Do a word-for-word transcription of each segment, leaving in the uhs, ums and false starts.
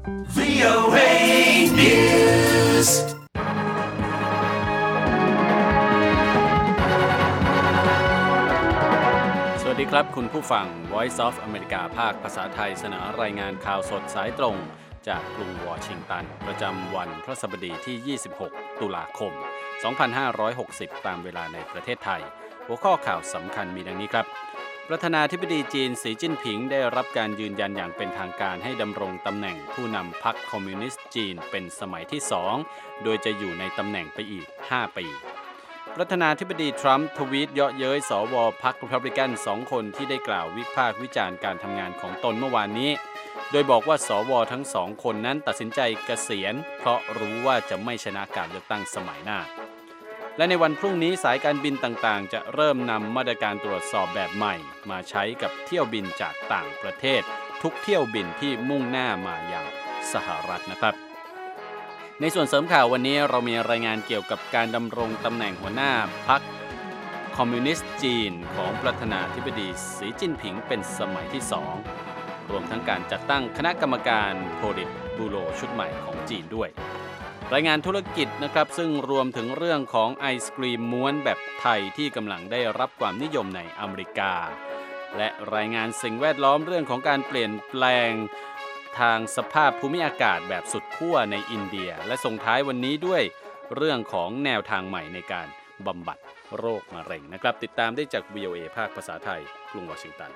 วี โอ เอ Newsสวัสดีครับคุณผู้ฟัง Voice of America ภาคภาษาไทยเสนอรายงานข่าวสดสายตรงจากกรุงวอชิงตันประจำวันพฤหัสบดีที่ยี่สิบหกตุลาคมสองพันห้าร้อยหกสิบตามเวลาในประเทศไทยหัวข้อข่าวสำคัญมีดังนี้ครับประธานาธิบดีจีนสีจิ้นผิงได้รับการยืนยันอย่างเป็นทางการให้ดำรงตำแหน่งผู้นำพรรคคอมมิวนิสต์จีนเป็นสมัยที่สองโดยจะอยู่ในตำแหน่งไปอีกห้าปีประธานาธิบดีทรัมป์ทวีตเยาะเย้ยสวพรรครีพับลิกันสองคนที่ได้กล่าววิพากษ์วิจารณ์การทำงานของตนเมื่อวานนี้โดยบอกว่าสวทั้งสองคนนั้นตัดสินใจเกษียณเพราะรู้ว่าจะไม่ชนะการเลือกตั้งสมัยหน้าและในวันพรุ่งนี้สายการบินต่างๆจะเริ่มนำมาตรการตรวจสอบแบบใหม่มาใช้กับเที่ยวบินจากต่างประเทศทุกเที่ยวบินที่มุ่งหน้ามายังสหรัฐนะครับในส่วนเสริมข่าววันนี้เรามีรายงานเกี่ยวกับการดำรงตำแหน่งหัวหน้าพรรคคอมมิวนิสต์จีนของประธานาธิบดีสีจิ้นผิงเป็นสมัยที่สองรวมทั้งการจัดตั้งคณะกรรมการโพลิตบูโรชุดใหม่ของจีนด้วยรายงานธุรกิจนะครับซึ่งรวมถึงเรื่องของไอศกรีมม้วนแบบไทยที่กำลังได้รับความนิยมในอเมริกาและรายงานสิ่งแวดล้อมเรื่องของการเปลี่ยนแปลงทางสภาพภูมิอากาศแบบสุดขั้วในอินเดียและส่งท้ายวันนี้ด้วยเรื่องของแนวทางใหม่ในการบำบัดโรคมะเร็งนะครับติดตามได้จาก วี โอ เอ ภาคภาษาไทยกรุงวอชิงตัน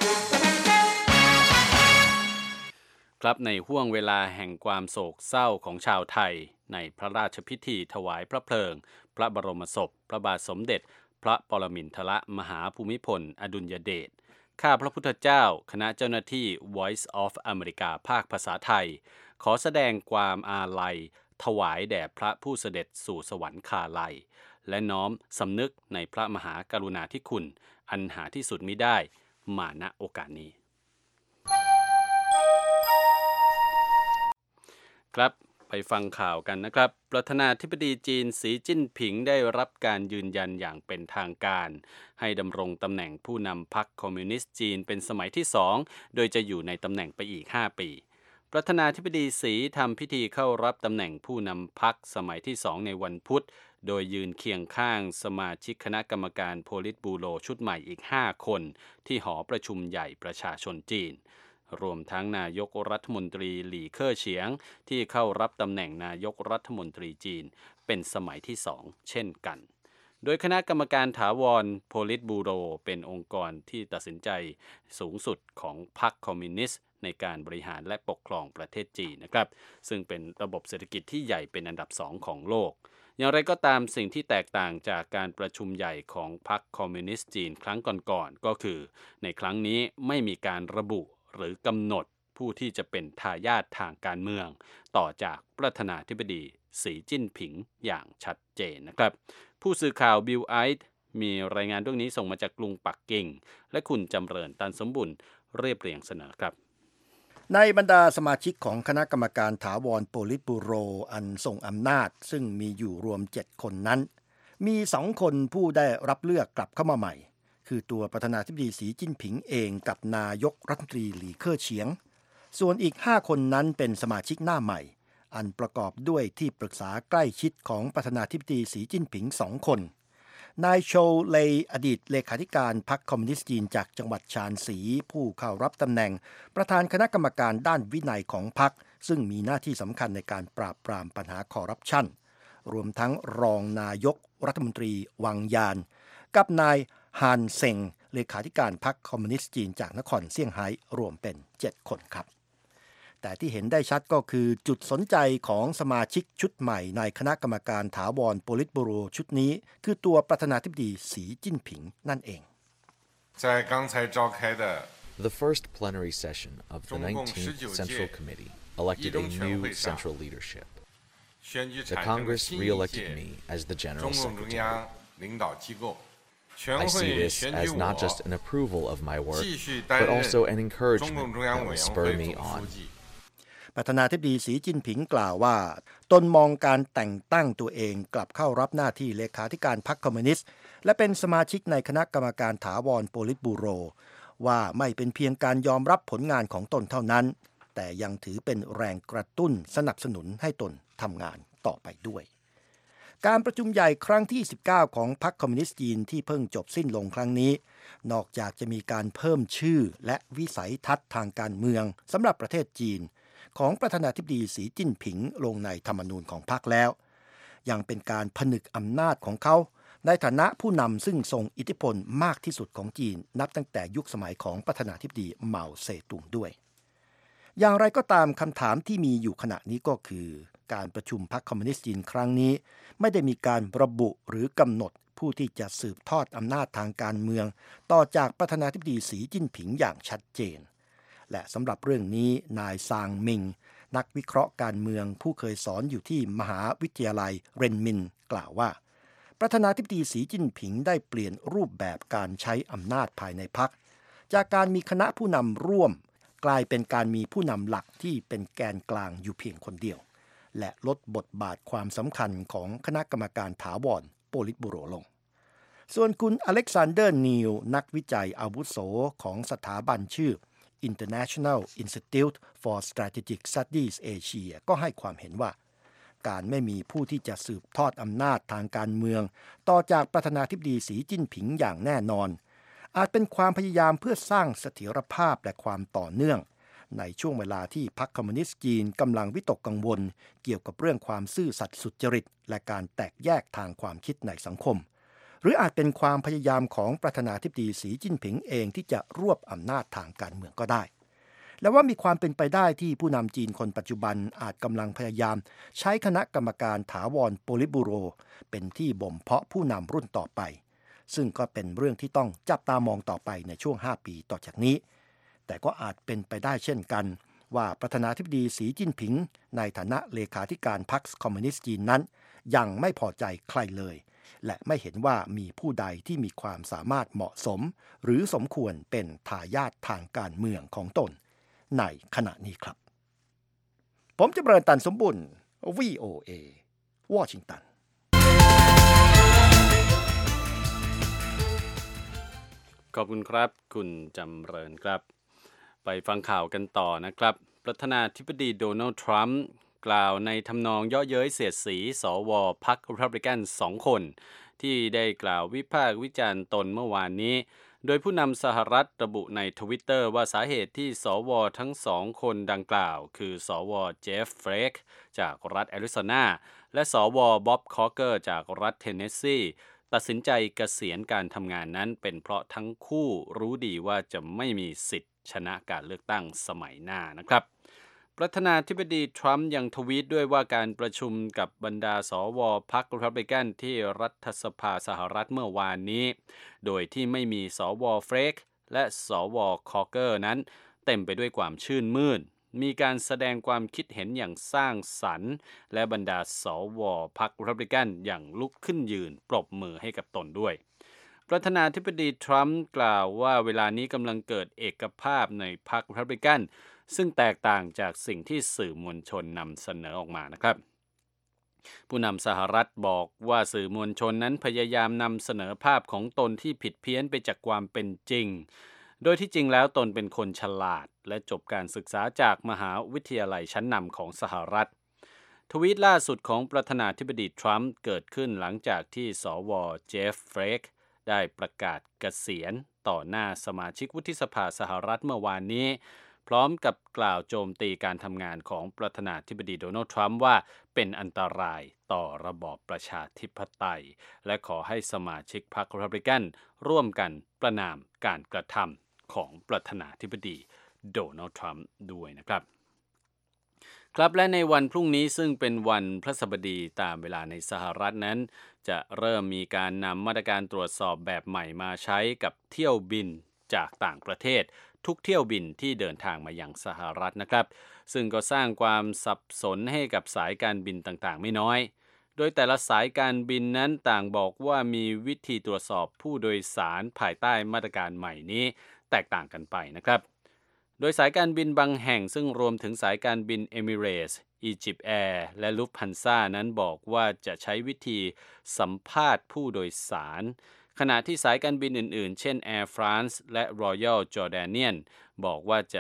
ครับในห้วงเวลาแห่งความโศกเศร้าของชาวไทยในพระราชพิธีถวายพระเพลิงพระบรมศพพระบาทสมเด็จพระปรมินทรมหาภูมิพลอดุลยเดชข้าพระพุทธเจ้าคณะเจ้าหน้าที่ Voice of America ภาคภาษาไทยขอแสดงความอาลัยถวายแด่พระผู้เสด็จสู่สวรรคาลัยและน้อมสำนึกในพระมหากรุณาธิคุณอันหาที่สุดมิได้มาณโอกาสนี้ครับไปฟังข่าวกันนะครับประธานาธิบดีจีนสีจิ้นผิงได้รับการยืนยันอย่างเป็นทางการให้ดำรงตำแหน่งผู้นำพรรคคอมมิวนิสต์จีนเป็นสมัยที่สองโดยจะอยู่ในตำแหน่งไปอีกห้าปีประธานาธิบดีสีทำพิธีเข้ารับตำแหน่งผู้นำพรรคสมัยที่สองในวันพุธโดยยืนเคียงข้างสมาชิกคณะกรรมการโพลิตบูโรชุดใหม่อีกห้าคนที่หอประชุมใหญ่ประชาชนจีนรวมทั้งนายกรัฐมนตรีหลี่เค่อเฉียงที่เข้ารับตำแหน่งนายกรัฐมนตรีจีนเป็นสมัยที่สองเช่นกันโดยคณะกรรมการถาวรโพลิตบูโรเป็นองค์กรที่ตัดสินใจสูงสุดของพรรคคอมมิวนิสต์ในการบริหารและปกครองประเทศจีนนะครับซึ่งเป็นระบบเศรษฐกิจที่ใหญ่เป็นอันดับสองของโลกอย่างไรก็ตามสิ่งที่แตกต่างจากการประชุมใหญ่ของพรรคคอมมิวนิสต์จีนครั้งก่อนๆ ก็คือในครั้งนี้ไม่มีการระบุหรือกำหนดผู้ที่จะเป็นทายาททางการเมืองต่อจากประธานาธิบดีสีจิ้นผิงอย่างชัดเจนนะครับผู้สื่อข่าวบิลไอท์มีรายงานเรื่องนี้ส่งมาจากกรุงปักกิ่งและคุณจำเริญตันสมบุญเรียบเรียงเสนอครับในบรรดาสมาชิกของคณะกรรมการถาวรโพลิตบูโรอันทรงอำนาจซึ่งมีอยู่รวมเจ็ดคนนั้นมีสองคนผู้ได้รับเลือกกลับเข้ามาใหม่คือตัวประธานาธิบดีสีจิ้นผิงเองกับนายกรัฐมนตรีหลี่เค่อเฉียงส่วนอีกห้าคนนั้นเป็นสมาชิกหน้าใหม่อันประกอบด้วยที่ปรึกษาใกล้ชิดของประธานาธิบดีสีจิ้นผิงสองคนนายโชว์เลย์อดีตเลขาธิการพรรคคอมมิวนิสต์จีนจากจังหวัดชานซีผู้เข้ารับตำแหน่งประธานคณะกรรมการด้านวินัยของพรรคซึ่งมีหน้าที่สำคัญในการปราบปรามปัญหาคอร์รัปชันรวมทั้งรองนายกรัฐมนตรีวังยานกับนายฮานเซ็งเลขาธิการพรรคคอมมิวนิสต์จีนจากนครเซี่ยงไฮ้รวมเป็นเจ็ดคนครับแต่ที่เห็นได้ชัดก็คือจุดสนใจของสมาชิกชุดใหม่ในคณะกรรมการถาวรโพลิตบูโรชุดนี้คือตัวประธานาธิบดีสีจิ้นผิงนั่นเอง The first plenary session of the nineteenth Central Committee elected a new central leadership. The Congress re-elected me as the General Secretary.I see this as not just an approval of my work, but also an encouragement that will spur me on. ประธานาธิบดีสีจิ้นผิงกล่าวว่าตนมองการแต่งตั้งตัวเองกลับเข้ารับหน้าที่เลขาธิการพรรคคอมมิวนิสต์และเป็นสมาชิกในคณะกรรมการถาวรโพลิตบูโรว่าไม่เป็นเพียงการยอมรับผลงานของตนเท่านั้นแต่ยังถือเป็นแรงกระตุ้นสนับสนุนให้ตนทำงานต่อไปด้วยการประชุมใหญ่ครั้งที่สิบเก้าของพรรคคอมมิวนิสต์จีนที่เพิ่งจบสิ้นลงครั้งนี้นอกจากจะมีการเพิ่มชื่อและวิสัยทัศน์ทางการเมืองสำหรับประเทศจีนของประธานาธิบดีสีจิ้นผิงลงในธรรมนูญของพรรคแล้วยังเป็นการผนึกอำนาจของเขาในฐานะผู้นำซึ่งทรงอิทธิพลมากที่สุดของจีนนับตั้งแต่ยุคสมัยของประธานาธิบดีเหมาเซตุงด้วยอย่างไรก็ตามคำถามที่มีอยู่ขณะนี้ก็คือการประชุมพรรคคอมมิวนิสต์จีนครั้งนี้ไม่ได้มีการระบุหรือกำหนดผู้ที่จะสืบทอดอำนาจทางการเมืองต่อจากประธานาธิบดีสีจิ้นผิงอย่างชัดเจนและสำหรับเรื่องนี้นายซางมิงนักวิเคราะห์การเมืองผู้เคยสอนอยู่ที่มหาวิทยาลัยเรนมินกล่าวว่าประธานาธิบดีสีจิ้นผิงได้เปลี่ยนรูปแบบการใช้อำนาจภายในพรรคจากการมีคณะผู้นำร่วมกลายเป็นการมีผู้นำหลักที่เป็นแกนกลางอยู่เพียงคนเดียวและลดบทบาทความสำคัญของคณะกรรมการถาวรโปลิตบูโรลงส่วนคุณอเล็กซานเดอร์นีลนักวิจัยอาวุโสของสถาบันชื่อ International Institute for Strategic Studies Asia ก็ให้ความเห็นว่าการไม่มีผู้ที่จะสืบทอดอำนาจทางการเมืองต่อจากประธานาธิบดีสีจิ้นผิงอย่างแน่นอนอาจเป็นความพยายามเพื่อสร้างเสถียรภาพและความต่อเนื่องในช่วงเวลาที่พรรคคอมมิวนิสต์จีนกำลังวิตกกังวลเกี่ยวกับเรื่องความซื่อสัตย์สุจริตและการแตกแยกทางความคิดในสังคมหรืออาจเป็นความพยายามของประธานาธิบดีสีจิ้นผิงเองที่จะรวบอำนาจทางการเมืองก็ได้และว่ามีความเป็นไปได้ที่ผู้นำจีนคนปัจจุบันอาจกำลังพยายามใช้คณะกรรมการถาวรโปลิตบูโรเป็นที่บ่มเพาะผู้นำรุ่นต่อไปซึ่งก็เป็นเรื่องที่ต้องจับตามองต่อไปในช่วงห้าปีต่อจากนี้แต่ก็อาจเป็นไปได้เช่นกันว่าประธานาธิบดีสีจิ้นผิงในฐานะเลขาธิการพรรคคอมมิวนิสต์จีนนั้นยังไม่พอใจใครเลยและไม่เห็นว่ามีผู้ใดที่มีความสามารถเหมาะสมหรือสมควรเป็นทายาททางการเมืองของตนในขณะนี้ครับผมจำเริญตันสมบุญ วี โอ เอ วอชิงตันขอบคุณครับคุณจำเริญครับไปฟังข่าวกันต่อนะครับประธานาธิบดีโดนัลด์ทรัมป์กล่าวในทำนองเยาะเย้ยเสียดสีสวพรรครีพับลิกันสองคนที่ได้กล่าววิพากษ์วิจารณ์ตนเมื่อวานนี้โดยผู้นำสหรัฐระบุใน Twitter ว่าสาเหตุที่สวทั้งสองคนดังกล่าวคือสวเจฟเฟรกจากรัฐแอริโซนาและสวบ๊อบคอเกอร์จากรัฐเทนเนสซีตัดสินใจเกษียณการทำงานนั้นเป็นเพราะทั้งคู่รู้ดีว่าจะไม่มีสิทธิ์ชนะการเลือกตั้งสมัยหน้านะครับประธานาธิบดีทรัมป์ยังทวีตด้วยว่าการประชุมกับบรรดาสวพรรครีพับลิกันที่รัฐสภาสหรัฐเมื่อวานนี้โดยที่ไม่มีสวเฟรกและสวคอเกอร์นั้นเต็มไปด้วยความชื่นมื่นมีการแสดงความคิดเห็นอย่างสร้างสรรค์และบรรดาสวพรรครีพับลิกันอย่างลุกขึ้นยืนปรบมือให้กับตนด้วยประธานาธิบดีทรัมป์กล่าวว่าเวลานี้กำลังเกิดเอกภาพในพรรครีพับลิกันซึ่งแตกต่างจากสิ่งที่สื่อมวลชนนำเสนอออกมานะครับผู้นำสหรัฐบอกว่าสื่อมวลชนนั้นพยายามนำเสนอภาพของตนที่ผิดเพี้ยนไปจากความเป็นจริงโดยที่จริงแล้วตนเป็นคนฉลาดและจบการศึกษาจากมหาวิทยาลัยชั้นนำของสหรัฐทวีตล่าสุดของประธานาธิบดีทรัมป์เกิดขึ้นหลังจากที่สวเจฟเฟรกได้ประกาศเกษียณต่อหน้าสมาชิกวุฒิสภาสหรัฐเมื่อวานนี้พร้อมกับกล่าวโจมตีการทำงานของประธานาธิบดีโดนัลด์ทรัมป์ว่าเป็นอันตรายต่อระบอบประชาธิปไตยและขอให้สมาชิกพรรครีพับลิกันร่วมกันประณามการกระทำของประธานาธิบดีโดนัลด์ทรัมป์ด้วยนะครับครับและในวันพรุ่งนี้ซึ่งเป็นวันพฤหัสบดีตามเวลาในสหรัฐนั้นจะเริ่มมีการนำมาตรการตรวจสอบแบบใหม่มาใช้กับเที่ยวบินจากต่างประเทศทุกเที่ยวบินที่เดินทางมายังสหรัฐนะครับซึ่งก็สร้างความสับสนให้กับสายการบินต่างๆไม่น้อยโดยแต่ละสายการบินนั้นต่างบอกว่ามีวิธีตรวจสอบผู้โดยสารภายใต้มาตรการใหม่นี้แตกต่างกันไปนะครับโดยสายการบินบางแห่งซึ่งรวมถึงสายการบินเอมิเรตส์ Egypt Air และลุฟต์ฮันซ่านั้นบอกว่าจะใช้วิธีสัมภาษณ์ผู้โดยสารขณะที่สายการบินอื่นๆเช่น Air France และ Royal Jordanian บอกว่าจะ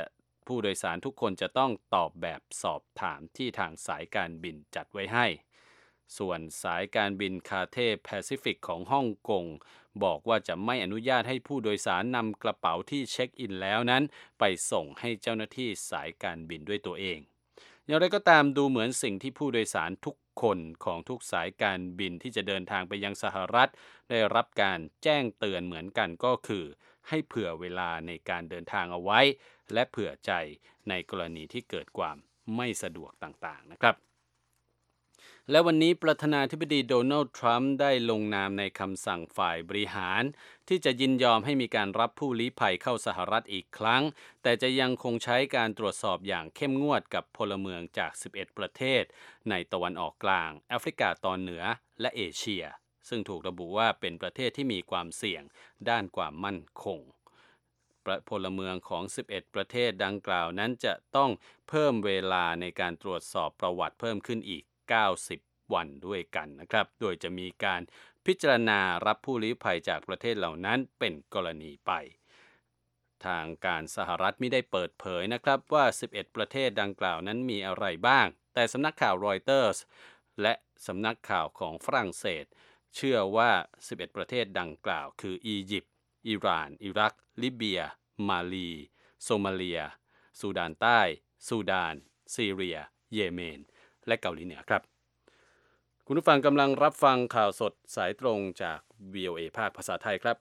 ผู้โดยสารทุกคนจะต้องตอบแบบสอบถามที่ทางสายการบินจัดไว้ให้ส่วนสายการบินคาเทแปซิฟิกของฮ่องกงบอกว่าจะไม่อนุญาตให้ผู้โดยสารนำกระเป๋าที่เช็คอินแล้วนั้นไปส่งให้เจ้าหน้าที่สายการบินด้วยตัวเองอย่างไรก็ตามดูเหมือนสิ่งที่ผู้โดยสารทุกคนของทุกสายการบินที่จะเดินทางไปยังสหรัฐได้รับการแจ้งเตือนเหมือนกันก็คือให้เผื่อเวลาในการเดินทางเอาไว้และเผื่อใจในกรณีที่เกิดความไม่สะดวกต่างๆนะครับและวันนี้ประธานาธิบดีโดนัลด์ทรัมป์ได้ลงนามในคำสั่งฝ่ายบริหารที่จะยินยอมให้มีการรับผู้ลี้ภัยเข้าสหรัฐอีกครั้งแต่จะยังคงใช้การตรวจสอบอย่างเข้มงวดกับพลเมืองจากสิบเอ็ดประเทศในตะวันออกกลางแอฟริกาตอนเหนือและเอเชียซึ่งถูกระบุว่าเป็นประเทศที่มีความเสี่ยงด้านความมั่นคงพลเมืองของสิบเอ็ดประเทศดังกล่าวนั้นจะต้องเพิ่มเวลาในการตรวจสอบประวัติเพิ่มขึ้นอีกเก้าสิบวันด้วยกันนะครับโดยจะมีการพิจารณารับผู้ลี้ภัยจากประเทศเหล่านั้นเป็นกรณีไปทางการสหรัฐไม่ได้เปิดเผยนะครับว่าสิบเอ็ดประเทศดังกล่าวนั้นมีอะไรบ้างแต่สำนักข่าวรอยเตอร์สและสำนักข่าวของฝรั่งเศสเชื่อว่าสิบเอ็ดประเทศดังกล่าวคืออียิปต์อิหร่านอิรักลิเบียมาลีโซมาเลียซูดานใต้ซูดานซีเรียเยเมนและเกาหลีเหนือครับคุณผู้ฟังกำลังรับฟังข่าวสดสายตรงจาก วี โอ เอ ภาคภาษาไทยครับ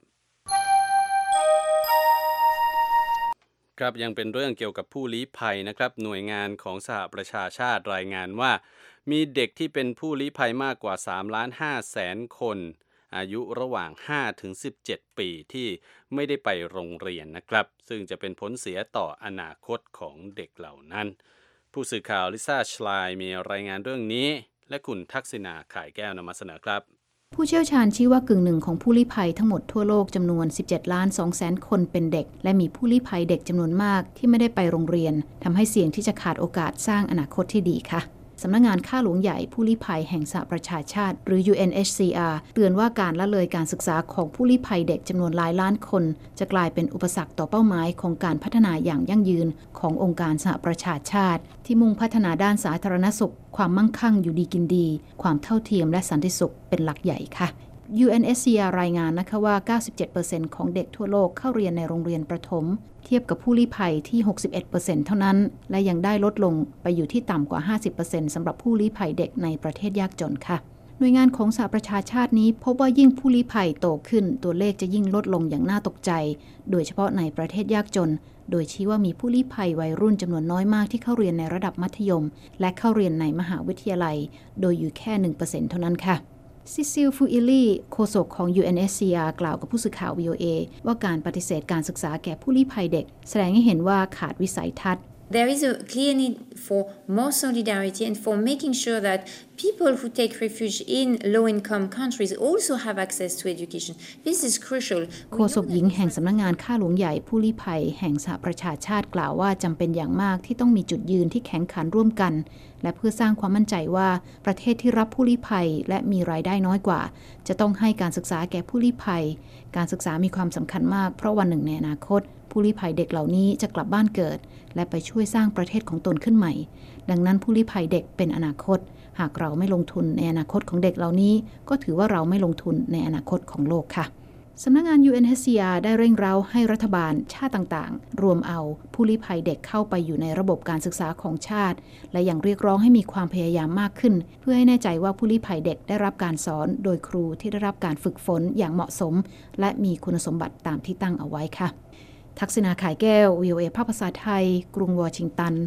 ครับยังเป็นเรื่องเกี่ยวกับผู้ลี้ภัยนะครับหน่วยงานของสหประชาชาติรายงานว่ามีเด็กที่เป็นผู้ลี้ภัยมากกว่า สามล้านห้าแสน คนอายุระหว่าง ห้าถึงสิบเจ็ด ปีที่ไม่ได้ไปโรงเรียนนะครับซึ่งจะเป็นผลเสียต่ออนาคตของเด็กเหล่านั้นผู้สื่อข่าวลิซ่าชไลน์มีรายงานเรื่องนี้และคุณทักษิณาข่ายแก้วนำมาเสนอครับผู้เชี่ยวชาญชี้ว่ากึ่งหนึ่งของผู้ลี้ภัยทั้งหมดทั่วโลกจำนวน สิบเจ็ดล้านสองแสน คนเป็นเด็กและมีผู้ลี้ภัยเด็กจำนวนมากที่ไม่ได้ไปโรงเรียนทำให้เสี่ยงที่จะขาดโอกาสสร้างอนาคตที่ดีค่ะสำนักงานข้าหลวงใหญ่ผู้ลี้ภัยแห่งสหประชาชาติหรือ ยู เอ็น เอช ซี อาร์ เตือนว่าการละเลยการศึกษาของผู้ลี้ภัยเด็กจำนวนหลายล้านคนจะกลายเป็นอุปสรรคต่อเป้าหมายของการพัฒนาอย่างยั่งยืนขององค์การสหประชาชาติที่มุ่งพัฒนาด้านสาธารณสุขความมั่งคั่งอยู่ดีกินดีความเท่าเทียมและสันติสุขเป็นหลักใหญ่ค่ะ ยู เอ็น เอช ซี อาร์ รายงานนะคะว่า เก้าสิบเจ็ดเปอร์เซ็นต์ ของเด็กทั่วโลกเข้าเรียนในโรงเรียนประถมเทียบกับผู้ลี้ภัยที่ หกสิบเอ็ดเปอร์เซ็นต์ เท่านั้นและยังได้ลดลงไปอยู่ที่ต่ำกว่า ห้าสิบเปอร์เซ็นต์ สำหรับผู้ลี้ภัยเด็กในประเทศยากจนค่ะหน่วยงานของสหประชาชาตินี้พบว่ายิ่งผู้ลี้ภัยโตขึ้นตัวเลขจะยิ่งลดลงอย่างน่าตกใจโดยเฉพาะในประเทศยากจนโดยชี้ว่ามีผู้ลี้ภัยวัยรุ่นจำนวนน้อยมากที่เข้าเรียนในระดับมัธยมและเข้าเรียนในมหาวิทยาลัยโดยอยู่แค่ หนึ่งเปอร์เซ็นต์ เท่านั้นค่ะซิซิล ฟูอิลีโฆษกของ ยู เอ็น เอช ซี อาร์ กล่าวกับผู้สื่อข่าว วี โอ เอ ว่าการปฏิเสธการศึกษาแก่ผู้ลี้ภัยเด็กแสดงให้เห็นว่าขาดวิสัยทัศน์ There is a clear need for more solidarity and for making sure that people who take refuge in low-income countries also have access to education. This is crucial. โฆษกหญิงแห่งสำนักงานข้าหลวงใหญ่ผู้ลี้ภัยแห่งสหประชาชาติกล่าวว่าจำเป็นอย่างมากที่ต้องมีจุดยืนที่แข็งขันร่วมกันและเพื่อสร้างความมั่นใจว่าประเทศที่รับผู้ลี้ภัยและมีรายได้น้อยกว่าจะต้องให้การศึกษาแก่ผู้ลี้ภัยการศึกษามีความสำคัญมากเพราะวันหนึ่งในอนาคตผู้ลี้ภัยเด็กเหล่านี้จะกลับบ้านเกิดและไปช่วยสร้างประเทศของตนขึ้นใหม่ดังนั้นผู้ลี้ภัยเด็กเป็นอนาคตหากเราไม่ลงทุนในอนาคตของเด็กเหล่านี้ก็ถือว่าเราไม่ลงทุนในอนาคตของโลกค่ะสำนักงาน ยู เอ็น เอช ซี อาร์ ได้เร่งเร้าให้รัฐบาลชาติต่างๆรวมเอาผู้ลี้ภัยเด็กเข้าไปอยู่ในระบบการศึกษาของชาติและยังเรียกร้องให้มีความพยายามมากขึ้นเพื่อให้แน่ใจว่าผู้ลี้ภัยเด็กได้รับการสอนโดยครูที่ได้รับการฝึกฝนอย่างเหมาะสมและมีคุณสมบัติตามที่ตั้งเอาไว้ค่ะทักษิณาข่ายแก้ว วี โอ เอ ภาคภาษาไทยกรุงวอชิงตัน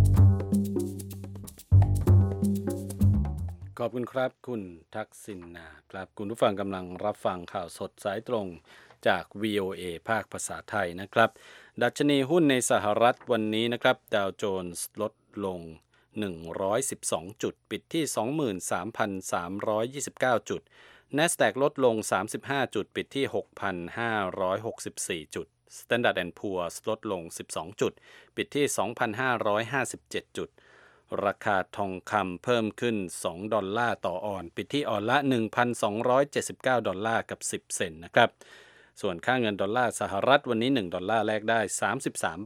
ขอบคุณครับคุณทักษิณาครับคุณผู้ฟังกำลังรับฟังข่าวสดสายตรงจาก วี โอ เอ ภาคภาษาไทยนะครับดัชนีหุ้นในสหรัฐวันนี้นะครับดาวโจนส์ลดลงหนึ่งร้อยสิบสองจุดปิดที่ สองหมื่นสามพันสามร้อยยี่สิบเก้า จุด NASDAQ ลดลงสามสิบห้าจุดปิดที่ หกพันห้าร้อยหกสิบสี่ จุด Standard แอนด์ Poor's ลดลงสิบสองจุดปิดที่ สองพันห้าร้อยห้าสิบเจ็ด จุดราคาทองคำเพิ่มขึ้นสองดอลลาร์ต่อออนปิดที่ออนละ หนึ่งพันสองร้อยเจ็ดสิบเก้า ดอลลาร์กับสิบเซนต์นะครับส่วนค่าเงินดอลลาร์สหรัฐวันนี้หนึ่งดอลลาร์แลกได้สามสิบสามบาท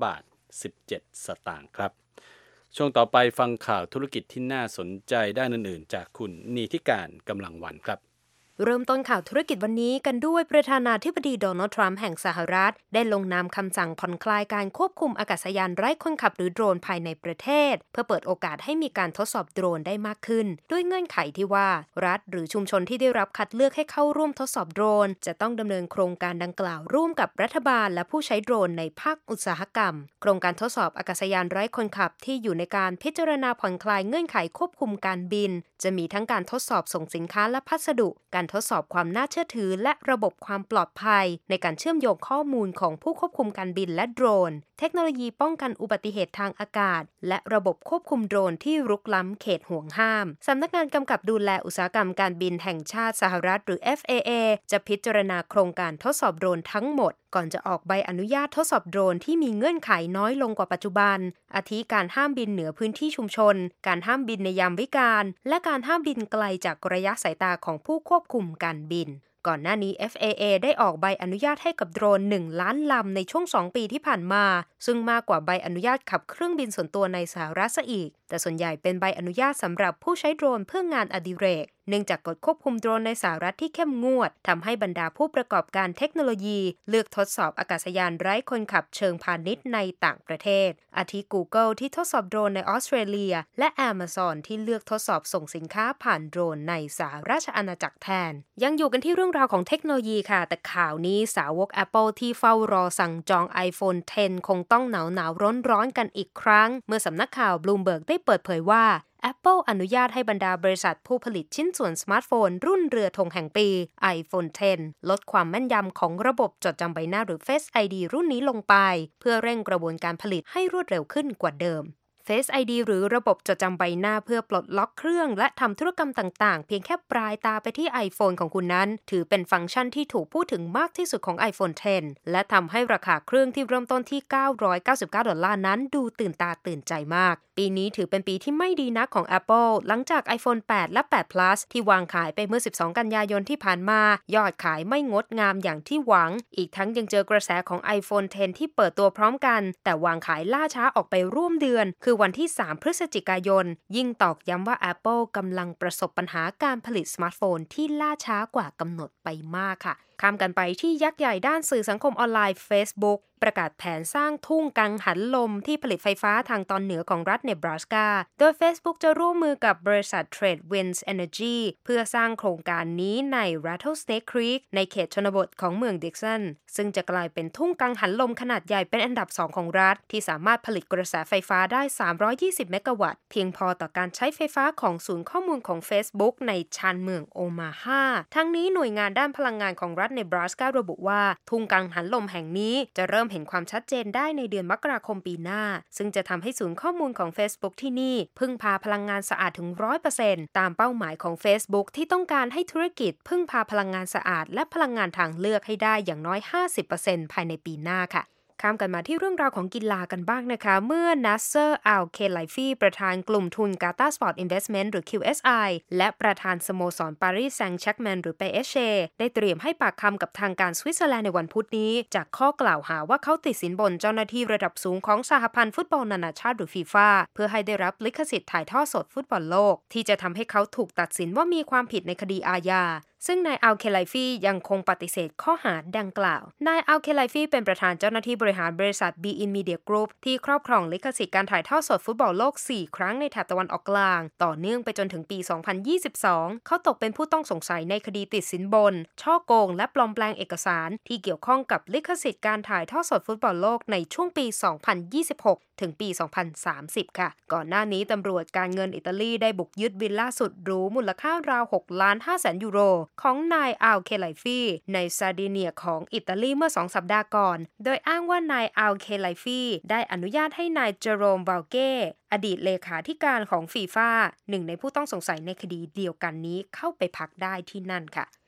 สิบเจ็ดสตางค์ครับช่วงต่อไปฟังข่าวธุรกิจที่น่าสนใจด้านอื่นๆจากคุณนีธิการกำลังวันครับเริ่มต้นข่าวธุรกิจวันนี้กันด้วยประธานาธิบดีโดนัลด์ทรัมป์แห่งสหรัฐได้ลงนามคำสั่งผ่อนคลายการควบคุมอากาศยานไร้คนขับหรือโดรนภายในประเทศเพื่อเปิดโอกาสให้มีการทดสอบโดรนได้มากขึ้นด้วยเงื่อนไขที่ว่ารัฐหรือชุมชนที่ได้รับคัดเลือกให้เข้าร่วมทดสอบโดรนจะต้องดำเนินโครงการดังกล่าวร่วมกับรัฐบาลและผู้ใช้โดรนในภาคอุตสาหกรรมโครงการทดสอบอากาศยานไร้คนขับที่อยู่ในการพิจารณาผ่อนคลายเงื่อนไขควบคุมการบินจะมีทั้งการทดสอบส่งสินค้าและพัสดุการทดสอบความน่าเชื่อถือและระบบความปลอดภัยในการเชื่อมโยงข้อมูลของผู้ควบคุมการบินและโดรนเทคโนโลยีป้องกันอุบัติเหตุทางอากาศและระบบควบคุมโดรนที่รุกล้ำเขตห่วงห้ามสำนักงานกำกับดูแลอุตสาหกรรมการบินแห่งชาติสหรัฐหรือ เอฟ เอ เอ จะพิจารณาโครงการทดสอบโดรนทั้งหมดก่อนจะออกใบอนุญาตทดสอบโดรนที่มีเงื่อนไขน้อยลงกว่าปัจจุบันอาทิการห้ามบินเหนือพื้นที่ชุมชนการห้ามบินในยามวิกาลและการห้ามบินไกลจากระยะสายตาของผู้ควบคุมการบินก่อนหน้านี้ เอฟ เอ เอ ได้ออกใบอนุญาตให้กับโดรนหนึ่งล้านลำในช่วงสองปีที่ผ่านมาซึ่งมากกว่าใบอนุญาตขับเครื่องบินส่วนตัวในสหรัฐซะอีกแต่ส่วนใหญ่เป็นใบอนุญาตสำหรับผู้ใช้โดรนเพื่องานอดิเรกเนื่องจากกฎควบคุมโดรนในสหรัฐที่เข้มงวดทำให้บรรดาผู้ประกอบการเทคโนโลยีเลือกทดสอบอากาศยานไร้คนขับเชิงพาณิชย์ในต่างประเทศอาทิ Google ที่ทดสอบโดรนในออสเตรเลียและ Amazon ที่เลือกทดสอบส่งสินค้าผ่านโดรนในสหราชอาณาจักรแทนยังอยู่กันที่เรื่องราวของเทคโนโลยีค่ะแต่ข่าวนี้สาวก Apple ที่เฝ้ารอสั่งจอง iPhone เท็น คงต้องหนาวหนาวร้อนร้อนกันอีกครั้งเมื่อสำนักข่าว Bloomberg ได้เปิดเผยว่าApple อนุญาตให้บรรดาบริษัทผู้ผลิตชิ้นส่วนสมาร์ทโฟนรุ่นเรือธงแห่งปี iPhone เท็น ลดความแม่นยำของระบบจดจำใบหน้าหรือ Face ไอ ดี รุ่นนี้ลงไปเพื่อเร่งกระบวนการผลิตให้รวดเร็วขึ้นกว่าเดิมFace ไอ ดี หรือระบบจดจำใบหน้าเพื่อปลดล็อกเครื่องและทำธุรกรรมต่างๆเพียงแค่ปลายตาไปที่ iPhone ของคุณนั้นถือเป็นฟังก์ชันที่ถูกพูดถึงมากที่สุดของ iPhone เท็น และทำให้ราคาเครื่องที่เริ่มต้นที่เก้าร้อยเก้าสิบเก้าดอลลาร์นั้นดูตื่นตาตื่นใจมากปีนี้ถือเป็นปีที่ไม่ดีนักของ Apple หลังจาก iPhone แปดและ แปด Plus ที่วางขายไปเมื่อสิบสองกันยายนที่ผ่านมายอดขายไม่งดงามอย่างที่หวังอีกทั้งยังเจอกระแสของ iPhone เท็น ที่เปิดตัวพร้อมกันแต่วางขายล่าช้าออกไปร่วมเดือนคือวันที่สามพฤศจิกายนยิ่งตอกย้ำว่า Apple กำลังประสบปัญหาการผลิตสมาร์ทโฟนที่ล่าช้ากว่ากำหนดไปมากค่ะข้ามกันไปที่ยักษ์ใหญ่ด้านสื่อสังคมออนไลน์ Facebook ประกาศแผนสร้างทุ่งกังหันลมที่ผลิตไฟฟ้าทางตอนเหนือของรัฐเนบราสกาโดย Facebook จะร่วมมือกับบริษัท Trade Winds Energy เพื่อสร้างโครงการนี้ใน Rattlesnake Creek ในเขตชนบทของเมืองดิกสันซึ่งจะกลายเป็นทุ่งกังหันลมขนาดใหญ่เป็นอันดับสองของรัฐที่สามารถผลิตกระแสไฟฟ้าได้สามร้อยยี่สิบเมกะวัตต์เพียงพอต่อการใช้ไฟฟ้าของศูนย์ข้อมูลของ Facebook ในชานเมืองโอมาฮาทั้งนี้หน่วยงานด้านพลังงานของรัฐเนบราสการะบุว่าทุ่งกังหันลมแห่งนี้จะเริ่มเห็นความชัดเจนได้ในเดือนมกราคมปีหน้าซึ่งจะทำให้ศูนย์ข้อมูลของ Facebook ที่นี่พึ่งพาพลังงานสะอาดถึง ร้อยเปอร์เซ็นต์ ตามเป้าหมายของ Facebook ที่ต้องการให้ธุรกิจพึ่งพาพลังงานสะอาดและพลังงานทางเลือกให้ได้อย่างน้อย ห้าสิบเปอร์เซ็นต์ ภายในปีหน้าค่ะข้ามกันมาที่เรื่องราวของกีฬากันบ้างนะคะเมื่อ Nasser Al-Khelaifi ประธานกลุ่มทุน Qatar Sport Investment หรือ คิว เอส ไอ และประธานสโมสร Paris Saint-Germain หรือ พี เอส จี ได้เตรียมให้ปากคำกับทางการสวิตเซอร์แลนด์ในวันพุธนี้จากข้อกล่าวหาว่าเขาติดสินบนเจ้าหน้าที่ระดับสูงของสหพันธ์ฟุตบอลนานาชาติหรือ ฟีฟ่า เพื่อให้ได้รับลิขสิทธิ์ถ่ายทอดสดฟุตบอลโลกที่จะทำให้เขาถูกตัดสินว่ามีความผิดในคดีอาญาซึ่งนายอัลเคไลฟียังคงปฏิเสธข้อหาดังกล่าวนายอัลเคไลฟีเป็นประธานเจ้าหน้าที่บริหารบริษัท บี อิน Media Group ที่ครอบครองลิขสิทธิ์การถ่ายทอดสดฟุตบอลโลกสี่ครั้งในแถบตะวันออกกลางต่อเนื่องไปจนถึงปี สองพันยี่สิบสองเขาตกเป็นผู้ต้องสงสัยในคดีติดสินบนฉ้อโกงและปลอมแปลงเอกสารที่เกี่ยวข้องกับลิขสิทธิ์การถ่ายทอดสดฟุตบอลโลกในช่วงปี สองพันยี่สิบหกถึงปี สองพันสามสิบ ค่ะก่อนหน้านี้ตำรวจการเงินอิตาลีได้บุกยึดวิลล่าสุดหรูมูลค่าราว หกล้านห้าแสนยูโรของนายอัลเคไลฟีในซาร์ดิเนียของอิตาลีเมื่อสองสัปดาห์ก่อนโดยอ้างว่านายอัลเคไลฟีได้อนุญาตให้นายเจโรมวาลเก้อดีตเลขาธิการของฟีฟ่าหนึ่งในผู้ต้องสงสัยในคดีเดียวกันนี้เข้าไปพักได้ที่นั่นค่ะ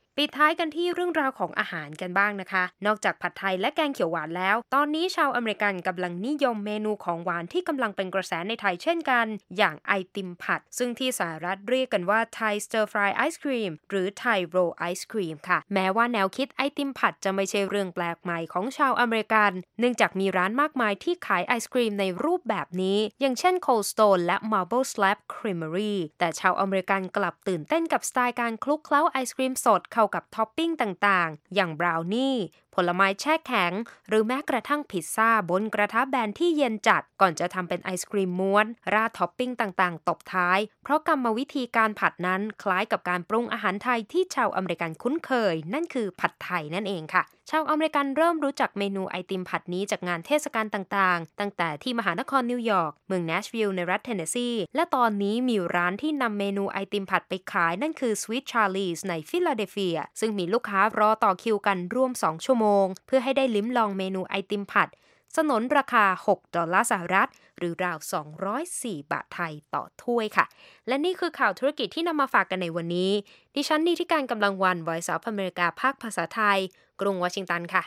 ปิดท้ายกันที่เรื่องราวของอาหารกันบ้างนะคะนอกจากผัดไทยและแกงเขียวหวานแล้วตอนนี้ชาวอเมริกันกำลังนิยมเมนูของหวานที่กำลังเป็นกระแสในไทยเช่นกันอย่างไอติมผัดซึ่งที่สหรัฐเรียกกันว่า Thai Stir Fry Ice Cream หรือ Thai Roll Ice Cream ค่ะแม้ว่าแนวคิดไอติมผัดจะไม่ใช่เรื่องแปลกใหม่ของชาวอเมริกันเนื่องจากมีร้านมากมายที่ขายไอศกรีมในรูปแบบนี้อย่างเช่น Cold Stone และ Marble Slab Creamery แต่ชาวอเมริกันกลับตื่นเต้นกับสไตล์การคลุกเคล้าไอศกรีมสดเข้ากับท็อปปิ้งต่างๆอย่างบราวนี่ผลไม้แช่แข็งหรือแม้กระทั่งพิซซ่าบนกระทะแบนที่เย็นจัดก่อนจะทำเป็นไอศกรีมม้วนราดท็อปปิ้งต่างๆตบท้ายเพราะกรรมวิธีการผัดนั้นคล้ายกับการปรุงอาหารไทยที่ชาวอเมริกันคุ้นเคยนั่นคือผัดไทยนั่นเองค่ะชาวอเมริกันเริ่มรู้จักเมนูไอติมผัดนี้จากงานเทศกาลต่างๆตั้งแต่ที่มหานครนิวยอร์กเมืองแนชวิลล์ในรัฐเทนเนสซีและตอนนี้มีร้านที่นำเมนูไอติมผัดไปขายนั่นคือ Sweet Charlie's ในฟิลาเดลเฟียซึ่งมีลูกค้ารอต่อคิวกันร่วมสองชั่วโมงเพื่อให้ได้ลิ้มลองเมนูไอติมผัดสนนราคาหกดอลลาร์สหรัฐหรือราวสองร้อยสี่บาทไทยต่อถ้วยค่ะและนี่คือข่าวธุรกิจที่นำมาฝากกันในวันนี้ดิฉันนิติการกำลังวัน Voice of America ภาคภาษาไทยกรุงวอชิงตันค่ะ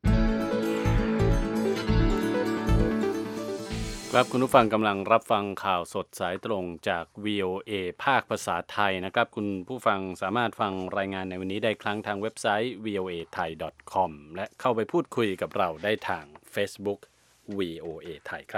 ครับคุณผู้ฟังกำลังรับฟังข่าวสดสายตรงจาก วี โอ เอ ภาคภาษาไทยนะครับคุณผู้ฟังสามารถฟังรายงานในวันนี้ได้ครั้งทางเว็บไซต์ วี โอ เอ ไทย ดอท คอม และเข้าไปพูดคุยกับเราได้ทาง Facebook วี โอ เอ ไทยครับ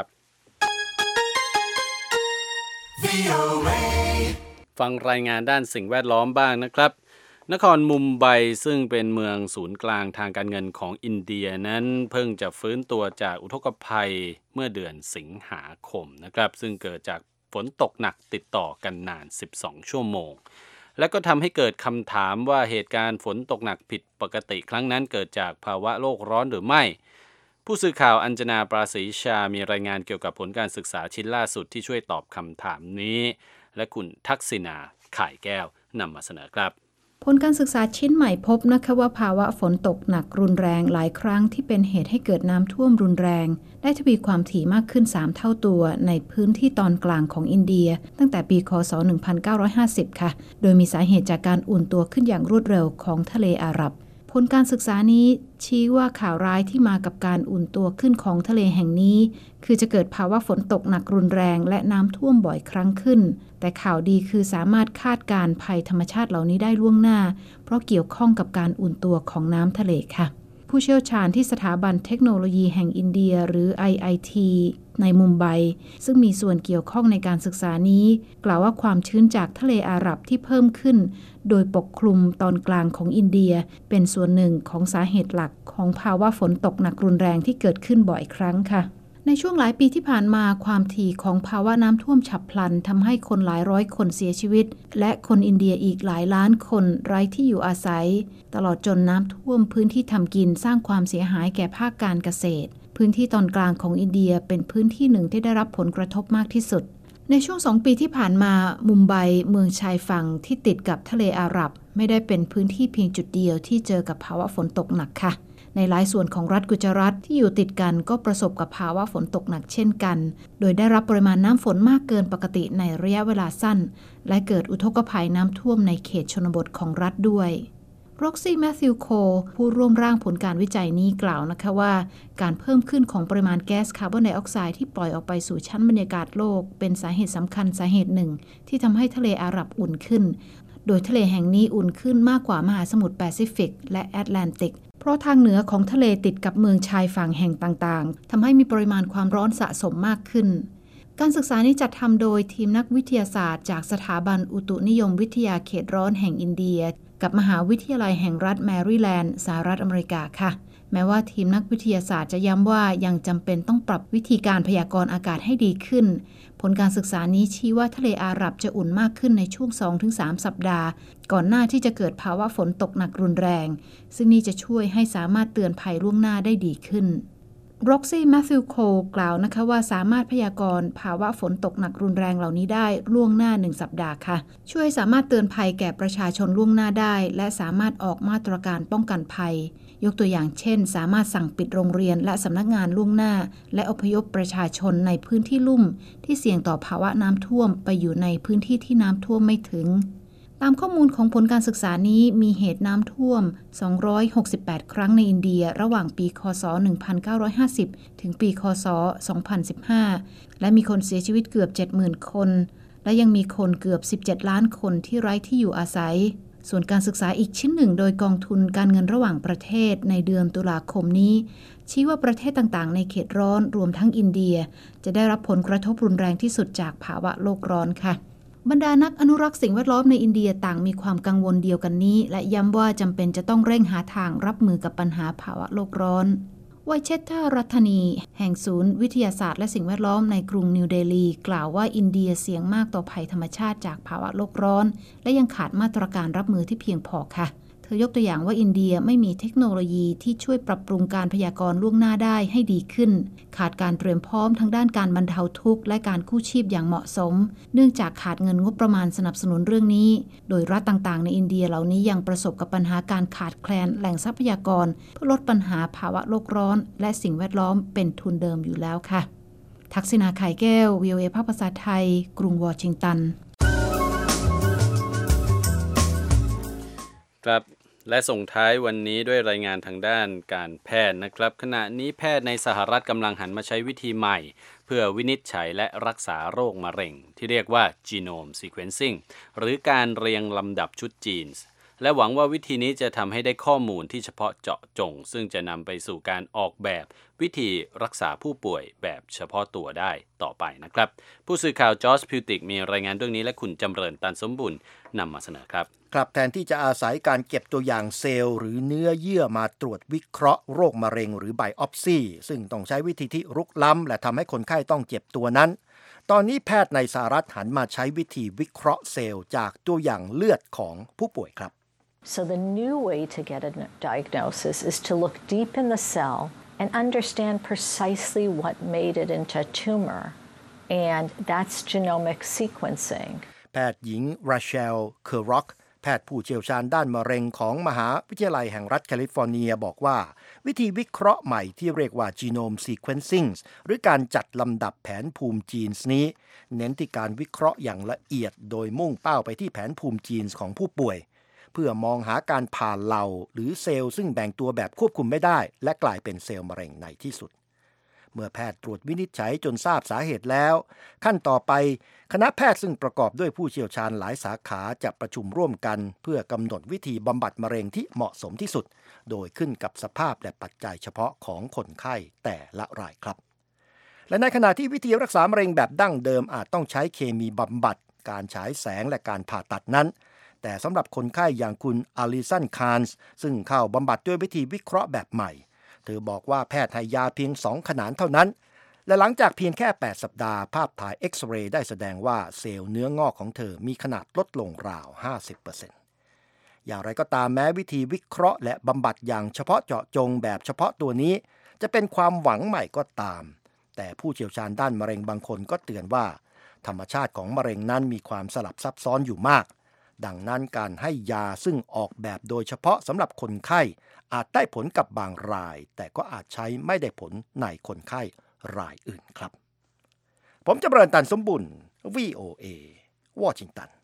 วี โอ เอ ฟังรายงานด้านสิ่งแวดล้อมบ้างนะครับนครมุมไบซึ่งเป็นเมืองศูนย์กลางทางการเงินของอินเดียนั้นเพิ่งจะฟื้นตัวจากอุทกภัยเมื่อเดือนสิงหาคมนะครับซึ่งเกิดจากฝนตกหนักติดต่อกันนานสิบสองชั่วโมงและก็ทำให้เกิดคำถามว่าเหตุการณ์ฝนตกหนักผิดปกติครั้งนั้นเกิดจากภาวะโลกร้อนหรือไม่ผู้สื่อข่าวอัญจนาปราศรีชามีรายงานเกี่ยวกับผลการศึกษาชิ้นล่าสุดที่ช่วยตอบคำถามนี้และคุณทักษิณาข่ายแก้วนำมาเสนอครับผลการศึกษาชิ้นใหม่พบนะคะว่าภาวะฝนตกหนักรุนแรงหลายครั้งที่เป็นเหตุให้เกิดน้ำท่วมรุนแรงได้ทวีความถี่มากขึ้นสามเท่าตัวในพื้นที่ตอนกลางของอินเดียตั้งแต่ปีค.ศ. หนึ่งพันเก้าร้อยห้าสิบค่ะโดยมีสาเหตุจากการอุ่นตัวขึ้นอย่างรวดเร็วของทะเลอาหรับผลการศึกษานี้ชี้ว่าข่าวร้ายที่มากับการอุ่นตัวขึ้นของทะเลแห่งนี้คือจะเกิดภาวะฝนตกหนักรุนแรงและน้ำท่วมบ่อยครั้งขึ้นแต่ข่าวดีคือสามารถคาดการณ์ภัยธรรมชาติเหล่านี้ได้ล่วงหน้าเพราะเกี่ยวข้องกับการอุ่นตัวของน้ำทะเลค่ะผู้เชี่ยวชาญที่สถาบันเทคโนโลยีแห่งอินเดียหรือ ไอ ไอ ที ในมุมไบซึ่งมีส่วนเกี่ยวข้องในการศึกษานี้กล่าวว่าความชื้นจากทะเลอาหรับที่เพิ่มขึ้นโดยปกคลุมตอนกลางของอินเดียเป็นส่วนหนึ่งของสาเหตุหลักของภาวะฝนตกหนักรุนแรงที่เกิดขึ้นบ่อยครั้งค่ะในช่วงหลายปีที่ผ่านมาความถี่ของภาวะน้ำท่วมฉับพลันทำให้คนหลายร้อยคนเสียชีวิตและคนอินเดียอีกหลายล้านคนไร้ที่อยู่อาศัยตลอดจนน้ำท่วมพื้นที่ทำกินสร้างความเสียหายแก่ภาคการเกษตรพื้นที่ตอนกลางของอินเดียเป็นพื้นที่หนึ่งที่ได้รับผลกระทบมากที่สุดในช่วงสองปีที่ผ่านมามุมไบเมืองชายฝั่งที่ติดกับทะเลอาหรับไม่ได้เป็นพื้นที่เพียงจุดเดียวที่เจอกับภาวะฝนตกหนักค่ะในหลายส่วนของรัฐกุจรัตที่อยู่ติดกันก็ประสบกับภาวะฝนตกหนักเช่นกันโดยได้รับปริมาณน้ำฝนมากเกินปกติในระยะเวลาสั้นและเกิดอุทกภัยน้ำท่วมในเขตชนบทของรัฐด้วยร็อกซี่แมทธิวโคผู้ร่วมร่างผลการวิจัยนี้กล่าวนะคะว่าการเพิ่มขึ้นของปริมาณแก๊สคาร์บอนไดออกไซด์ที่ปล่อยออกไปสู่ชั้นบรรยากาศโลกเป็นสาเหตุสำคัญสาเหตุหนึ่งที่ทำให้ทะเลอาหรับอุ่นขึ้นโดยทะเลแห่งนี้อุ่นขึ้นมากกว่ามหาสมุทรแปซิฟิกและแอตแลนติกเพราะทางเหนือของทะเลติดกับเมืองชายฝั่งแห่งต่างๆทำให้มีปริมาณความร้อนสะสมมากขึ้นการศึกษานี้จัดทำโดยทีมนักวิทยาศาสตร์จากสถาบันอุตุนิยมวิทยาเขตร้อนแห่งอินเดียกับมหาวิทยาลัยแห่งรัฐแมริแลนด์สหรัฐอเมริกาค่ะแม้ว่าทีมนักวิทยาศาสตร์จะย้ำว่ายังจำเป็นต้องปรับวิธีการพยากรณ์อากาศให้ดีขึ้นผลการศึกษานี้ชี้ว่าทะเลอาหรับจะอุ่นมากขึ้นในช่วง สองถึงสาม สัปดาห์ก่อนหน้าที่จะเกิดภาวะฝนตกหนักรุนแรงซึ่งนี่จะช่วยให้สามารถเตือนภัยล่วงหน้าได้ดีขึ้นร็อกซี่แมทธิวโคกล่าวนะคะว่าสามารถพยากรณ์ภาวะฝนตกหนักรุนแรงเหล่านี้ได้ล่วงหน้าหนึ่งสัปดาห์ค่ะช่วยสามารถเตือนภัยแก่ประชาชนล่วงหน้าได้และสามารถออกมาตรการป้องกันภัยยกตัวอย่างเช่นสามารถสั่งปิดโรงเรียนและสำนักงานล่วงหน้าและอพยพประชาชนในพื้นที่ลุ่มที่เสี่ยงต่อภาวะน้ำท่วมไปอยู่ในพื้นที่ที่น้ำท่วมไม่ถึงตามข้อมูลของผลการศึกษานี้มีเหตุน้ำท่วมสองร้อยหกสิบแปดครั้งในอินเดียระหว่างปีคศหนึ่งพันเก้าร้อยห้าสิบถึงปีคศสองพันสิบห้าและมีคนเสียชีวิตเกือบ เจ็ดหมื่น คนและยังมีคนเกือบสิบเจ็ดล้านคนที่ไร้ที่อยู่อาศัยส่วนการศึกษาอีกชิ้นหนึ่งโดยกองทุนการเงินระหว่างประเทศในเดือนตุลาคมนี้ชี้ว่าประเทศต่างๆในเขตร้อนรวมทั้งอินเดียจะได้รับผลกระทบรุนแรงที่สุดจากภาวะโลกร้อนค่ะบรรดานักอนุรักษ์สิ่งแวดล้อมในอินเดียต่างมีความกังวลเดียวกันนี้และย้ำว่าจำเป็นจะต้องเร่งหาทางรับมือกับปัญหาภาวะโลกร้อนไวเชตเตอร์รัตนีแห่งศูนย์วิทยาศาสตร์และสิ่งแวดล้อมในกรุงนิวเดลีกล่าวว่าอินเดียเสี่ยงมากต่อภัยธรรมชาติจากภาวะโลกร้อนและยังขาดมาตรการรับมือที่เพียงพอค่ะเธอยกตัวอย่างว่าอินเดียไม่มีเทคโนโลยีที่ช่วยปรับปรุงการพยากรณ์ล่วงหน้าได้ให้ดีขึ้นขาดการเตรียมพร้อมทั้งด้านการบรรเทาทุกข์และการกู้ชีพอย่างเหมาะสมเนื่องจากขาดเงินงบประมาณสนับสนุนเรื่องนี้โดยรัฐต่างๆในอินเดียเหล่านี้ยังประสบกับปัญหาการขาดแคลนแหล่งทรัพยากรเพื่อลดปัญหาภาวะโลกร้อนและสิ่งแวดล้อมเป็นทุนเดิมอยู่แล้วค่ะทักษิณา ไข่แก้ว วี โอ เอ ภาคภาษาไทยกรุงวอชิงตันครับและส่งท้ายวันนี้ด้วยรายงานทางด้านการแพทย์นะครับขณะนี้แพทย์ในสหรัฐกำลังหันมาใช้วิธีใหม่เพื่อวินิจฉัยและรักษาโรคมะเร็งที่เรียกว่า Genome Sequencing หรือการเรียงลำดับชุดจีนและหวังว่าวิธีนี้จะทำให้ได้ข้อมูลที่เฉพาะเจาะจงซึ่งจะนำไปสู่การออกแบบวิธีรักษาผู้ป่วยแบบเฉพาะตัวได้ต่อไปนะครับผู้สื่อข่าวจอร์จพิวติกมีรายงานเรื่องนี้และคุณจำเริญตันสมบุญนำมาเสนอครับครับแทนที่จะอาศัยการเก็บตัวอย่างเซลล์หรือเนื้อเยื่อมาตรวจวิเคราะห์โรคมะเร็งหรือไบออปซีซึ่งต้องใช้วิธีที่รุกล้ำและทำให้คนไข้ต้องเจ็บตัวนั้นตอนนี้แพทย์ในสหรัฐหันมาใช้วิธีวิเคราะห์เซลล์จากตัวอย่างเลือดของผู้ป่วยครับ So the new way to get a diagnosis is to look deep in the cell and understand precisely what made it into a tumor and that's genomic sequencing แพทย์หญิงราเชลเคอร์ร็อกแพทย์ผู้เชี่ยวชาญด้านมะเร็งของมหาวิทยาลัยแห่งรัฐแคลิฟอร์เนียบอกว่าวิธีวิเคราะห์ใหม่ที่เรียกว่า Genome Sequencing หรือการจัดลำดับแผนภูมิจีนนี้เน้นที่การวิเคราะห์อย่างละเอียดโดยมุ่งเป้าไปที่แผนภูมิจีนของผู้ป่วยเพื่อมองหาการผ่านเหล่าหรือเซลล์ซึ่งแบ่งตัวแบบควบคุมไม่ได้และกลายเป็นเซลล์มะเร็งในที่สุดเมื่อแพทย์ตรวจวินิจฉัยจนทราบสาเหตุแล้วขั้นต่อไปคณะแพทย์ซึ่งประกอบด้วยผู้เชี่ยวชาญหลายสาขาจะประชุมร่วมกันเพื่อกำหนดวิธีบำบัดมะเร็งที่เหมาะสมที่สุดโดยขึ้นกับสภาพและปัจจัยเฉพาะของคนไข้แต่ละรายครับและในขณะที่วิธีรักษามะเร็งแบบดั้งเดิมอาจต้องใช้เคมีบำบัดการฉายแสงและการผ่าตัดนั้นแต่สำหรับคนไข้อย่างคุณอลิสันคาร์นส์ซึ่งเข้าบำบัดด้วยวิธีวิเคราะห์แบบใหม่เธอบอกว่าแพทย์ให้ยาเพียงสองขนานเท่านั้นและหลังจากเพียงแค่แปดสัปดาห์ภาพถ่ายเอ็กซเรย์ได้แสดงว่าเซลล์เนื้องอกของเธอมีขนาดลดลงราว ห้าสิบเปอร์เซ็นต์ อย่างไรก็ตามแม้วิธีวิเคราะห์และบำบัดอย่างเฉพาะเจาะจงแบบเฉพาะตัวนี้จะเป็นความหวังใหม่ก็ตามแต่ผู้เชี่ยวชาญด้านมะเร็งบางคนก็เตือนว่าธรรมชาติของมะเร็งนั้นมีความสลับซับซ้อนอยู่มากดังนั้นการให้ยาซึ่งออกแบบโดยเฉพาะสำหรับคนไข้อาจได้ผลกับบางรายแต่ก็อาจใช้ไม่ได้ผลในคนไข้รายอื่นครับผมจำเริญตันสมบุญ วี โอ เอ วอชิงตัน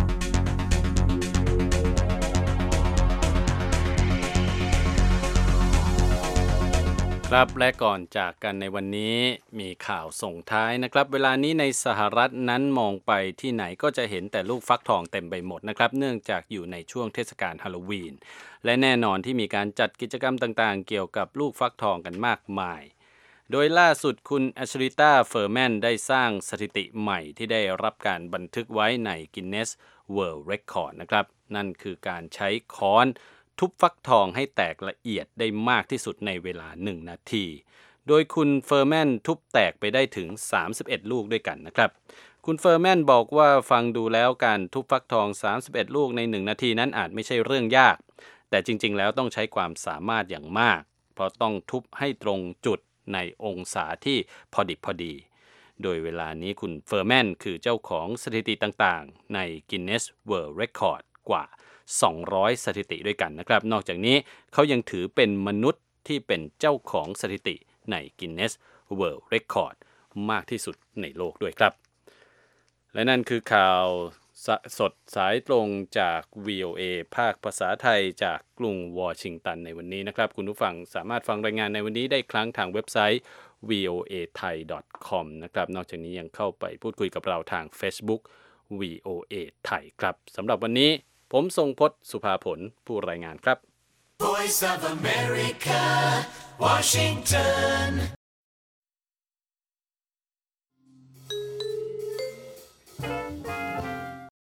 ครับและก่อนจากกันในวันนี้มีข่าวส่งท้ายนะครับเวลานี้ในสหรัฐนั้นมองไปที่ไหนก็จะเห็นแต่ลูกฟักทองเต็มไปหมดนะครับเนื่องจากอยู่ในช่วงเทศกาลฮาโลวีนและแน่นอนที่มีการจัดกิจกรรมต่างๆเกี่ยวกับลูกฟักทองกันมากมายโดยล่าสุดคุณแอชริต้าเฟอร์แมนได้สร้างสถิติใหม่ที่ได้รับการบันทึกไว้ใน Guinness World Record นะครับนั่นคือการใช้ค้อนทุบฟักทองให้แตกละเอียดได้มากที่สุดในเวลาหนึ่งนาทีโดยคุณเฟอร์แมนทุบแตกไปได้ถึงสามสิบเอ็ดลูกด้วยกันนะครับคุณเฟอร์แมนบอกว่าฟังดูแล้วการทุบฟักทองสามสิบเอ็ดลูกในหนึ่งนาทีนั้นอาจไม่ใช่เรื่องยากแต่จริงๆแล้วต้องใช้ความสามารถอย่างมากเพราะต้องทุบให้ตรงจุดในองศาที่พอดิบพอดีโดยเวลานี้คุณเฟอร์แมนคือเจ้าของสถิติต่างๆใน Guinness World Record กว่าสองร้อยสถิติด้วยกันนะครับนอกจากนี้เขายังถือเป็นมนุษย์ที่เป็นเจ้าของสถิติใน Guinness World Record มากที่สุดในโลกด้วยครับและนั่นคือข่าวสดสายตรงจาก วี โอ เอ ภาคภาษาไทยจากกรุงวอชิงตันในวันนี้นะครับคุณผู้ฟังสามารถฟังรายงานในวันนี้ได้ครั้งทางเว็บไซต์ วี โอ เอ ไทย ดอท คอม นะครับนอกจากนี้ยังเข้าไปพูดคุยกับเราทาง Facebook วี โอ เอ ไทยครับสำหรับวันนี้ผมทรงพจน์สุภาผลผู้รายงานครับ Voice of America, Washington